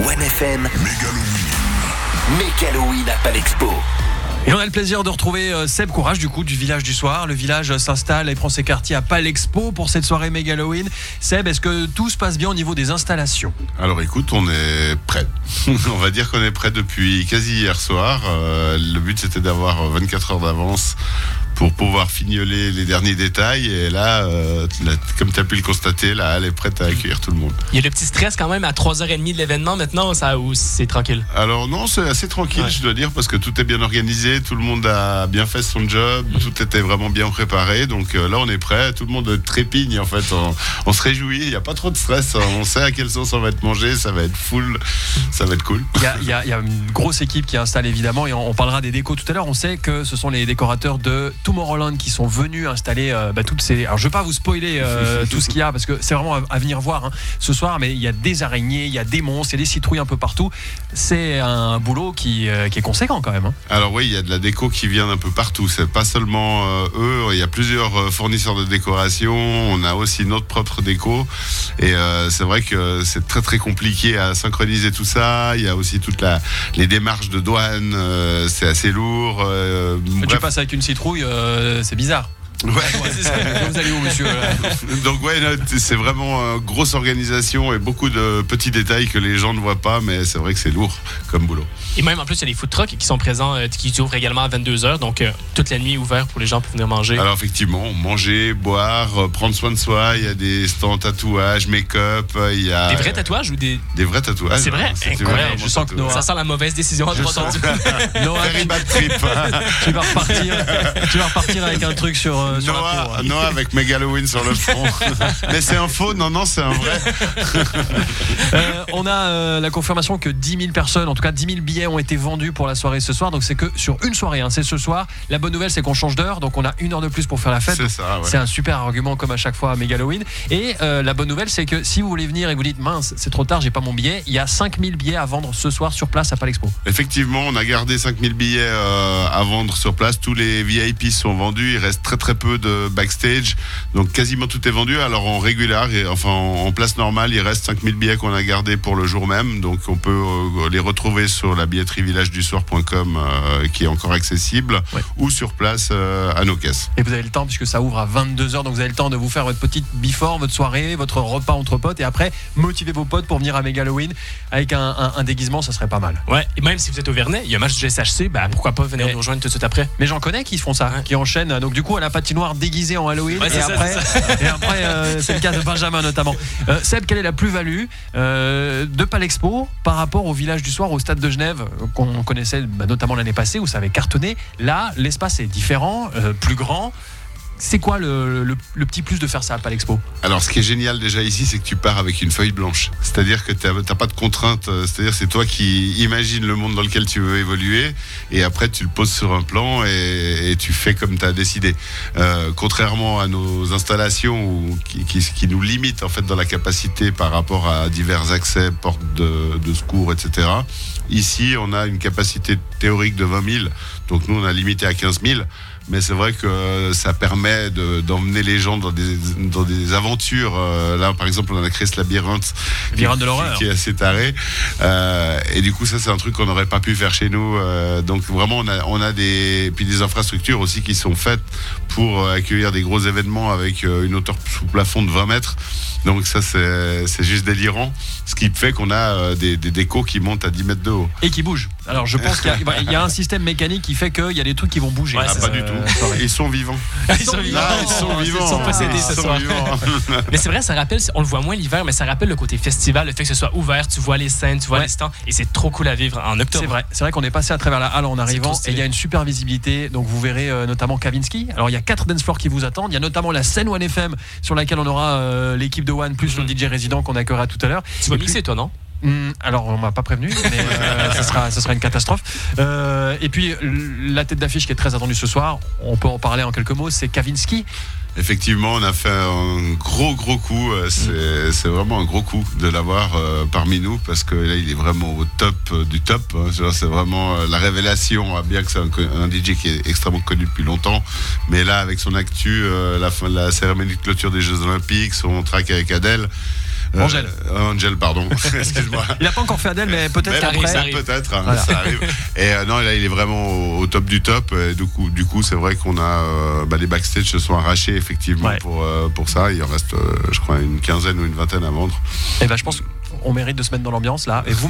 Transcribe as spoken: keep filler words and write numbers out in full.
One F M. Megaloween à Palexpo. Et on a le plaisir de retrouver Seb Courage du coup du Village du Soir. Le village s'installe et prend ses quartiers à Palexpo pour cette soirée Megaloween. Seb, est-ce que tout se passe bien au niveau des installations ? Alors écoute, on est prêt. On va dire qu'on est prêt depuis quasi hier soir. Euh, le but c'était d'avoir vingt-quatre heures d'avance pour pouvoir fignoler les derniers détails. Et là, euh, là comme tu as pu le constater, la halle est prête à accueillir tout le monde. Il y a le petit stress quand même à trois heures trente de l'événement maintenant, ça, ou c'est tranquille? Alors non, c'est assez tranquille, ouais. Je dois dire, parce que tout est bien organisé, tout le monde a bien fait son job, mmh. Tout était vraiment bien préparé. Donc euh, là, on est prêt, tout le monde trépigne en fait. On, on se réjouit, il n'y a pas trop de stress. On sait à quelle sauce on va être mangé, ça va être full, ça va être cool. Il y a, il y a, il y a une grosse équipe qui est installée évidemment, et on, on parlera des décos tout à l'heure. On sait que ce sont les décorateurs de Tomorrowland qui sont venus installer euh, bah, toutes ces... Alors je ne vais pas vous spoiler euh, tout ce qu'il y a, parce que c'est vraiment à, à venir voir hein, ce soir, mais il y a des araignées, il y a des monstres, il y a des citrouilles un peu partout. C'est un boulot qui, euh, qui est conséquent quand même. Hein. Alors oui, il y a de la déco qui vient d'un peu partout. C'est pas seulement euh, eux, il y a plusieurs fournisseurs de décoration. On a aussi notre propre déco. Et euh, c'est vrai que c'est très très compliqué à synchroniser tout ça. Il y a aussi toutes la, les démarches de douane. Euh, c'est assez lourd. Euh, tu passes avec une citrouille, euh, c'est bizarre. Ouais, ouais, c'est ça. Vous allez où, monsieur ? Donc ouais, c'est vraiment une grosse organisation et beaucoup de petits détails que les gens ne voient pas, mais c'est vrai que c'est lourd comme boulot. Et même en plus, il y a des food trucks qui sont présents, euh, qui ouvrent également à vingt-deux heures, donc euh, toute la nuit ouvert pour les gens pour venir manger. Alors effectivement, manger, boire, euh, prendre soin de soi. Il y a des stands tatouages, make-up, il y a des vrais tatouages ou des des vrais tatouages. C'est vrai. C'est incroyable. Je sens que Noah... ça sent la mauvaise décision à droite. Noah, very bad trip. tu vas repartir, tu vas repartir avec un truc sur. Euh, sur Noah, la peau, hein. Noah avec Megaloween sur le front. Mais c'est un faux, non non, c'est un vrai. euh, on a euh, la confirmation que dix mille personnes, en tout cas dix mille billets ont été vendus pour la soirée ce soir. Donc c'est que sur une soirée, hein, c'est ce soir. La bonne nouvelle, c'est qu'on change d'heure, donc on a une heure de plus pour faire la fête. C'est ça, ouais. C'est un super argument comme à chaque fois à Megaloween. Et euh, la bonne nouvelle, c'est que si vous voulez venir et vous dites mince, c'est trop tard, j'ai pas mon billet, il y a cinq mille billets à vendre ce soir sur place à Palexpo. Effectivement, on a gardé cinq mille billets euh, à vendre sur place. Tous les V I P sont vendus. Il reste très très peu de backstage. Donc quasiment tout est vendu. Alors en régulier, enfin en place normale, il reste cinq mille billets qu'on a gardés pour le jour même. Donc on peut euh, les retrouver sur la billetterie village du soir point com euh, qui est encore accessible, ouais. Ou sur place euh, à nos caisses. Et vous avez le temps puisque ça ouvre à vingt-deux heures, donc vous avez le temps de vous faire votre petite before, votre soirée, votre repas entre potes, et après motiver vos potes pour venir à Megaloween avec un, un, un déguisement, ça serait pas mal. Ouais, et même si vous êtes au Vernet, il y a un match du S H C, bah pourquoi pas venir mais, nous rejoindre tout de suite après. Mais j'en connais qui font ça, ouais. Qui enchaînent. Donc du coup à la patinoire déguisée en Halloween, ouais, et, ça, après, et après euh, c'est le cas de Benjamin notamment. Euh, Seb, quelle est la plus-value euh, de Palexpo par rapport au Village du Soir, au Stade de Genève qu'on connaissait bah, notamment l'année passée où ça avait cartonné? Là, l'espace est différent, euh, plus grand. C'est quoi le, le, le petit plus de faire ça à Palexpo? Alors ce qui est génial déjà ici, c'est que tu pars avec une feuille blanche. C'est-à-dire que tu n'as pas de contraintes. C'est-à-dire c'est toi qui imagines le monde dans lequel tu veux évoluer, et après tu le poses sur un plan et, et tu fais comme tu as décidé. Euh, contrairement à nos installations où, qui, qui, qui nous limitent en fait dans la capacité par rapport à divers accès, portes de, de secours, et cetera. Ici, on a une capacité théorique de vingt mille. Donc nous, on a limité à quinze mille. Mais c'est vrai que ça permet de, d'emmener les gens dans des, dans des aventures. Euh, là, par exemple, on a créé ce labyrinthe, labyrinthe de l'horreur, qui est assez taré. Euh, et du coup, ça, c'est un truc qu'on n'aurait pas pu faire chez nous. Euh, donc, vraiment, on a, on a des, puis des infrastructures aussi qui sont faites pour accueillir des gros événements avec une hauteur sous plafond de vingt mètres. Donc ça, c'est, c'est juste délirant. Ce qui fait qu'on a des, des décos qui montent à dix mètres de haut. Et qui bougent. Alors je pense qu'il y a, il y a un système mécanique qui fait qu'il y a des trucs qui vont bouger. Ouais, ah, pas euh, du tout. Euh, ils sont vivants. Ils sont vivants. Ah, ils sont vivants. Ils sont possédés ce soir. Mais c'est vrai, ça rappelle, on le voit moins l'hiver, mais ça rappelle le côté festival, le fait que ce soit ouvert, tu vois les scènes, tu vois ouais. les stands, et c'est trop cool à vivre en octobre. C'est vrai, c'est vrai qu'on est passé à travers la halle en arrivant, et il y a une super visibilité. Donc vous verrez euh, notamment Kavinsky. Alors il y a quatre dance floors qui vous attendent. Il y a notamment la scène One F M sur laquelle on aura euh, l'équipe de One plus mm-hmm. le D J résident qu'on accueillera tout à l'heure. Tu vas mixer toi, non? Mmh, alors on m'a pas prévenu, mais euh, ce sera, ce sera une catastrophe. Euh, et puis la tête d'affiche qui est très attendue ce soir, on peut en parler en quelques mots, c'est Kavinsky. Effectivement, on a fait un gros gros coup. C'est, c'est vraiment un gros coup de l'avoir euh, parmi nous, parce que là, il est vraiment au top euh, du top. Hein. C'est vraiment euh, la révélation. Bien que c'est un, un D J qui est extrêmement connu depuis longtemps, mais là, avec son actu, euh, la fin de la cérémonie de clôture des Jeux Olympiques, son track avec Adèle. Angèle. Euh, Angèle, pardon. Excuse-moi. Il n'a pas encore fait Adèle, mais peut-être qu'après. ça arrive. Peut-être, hein, Voilà. ça arrive. Et euh, non, là, il est vraiment au, au top du top. Et du coup, du coup, c'est vrai qu'on a euh, bah, les backstage se sont arrachés effectivement Ouais. pour euh, pour ça. Il en reste, euh, je crois, une quinzaine ou une vingtaine à vendre. Et ben, je pense qu'on mérite de se mettre dans l'ambiance là. Et vous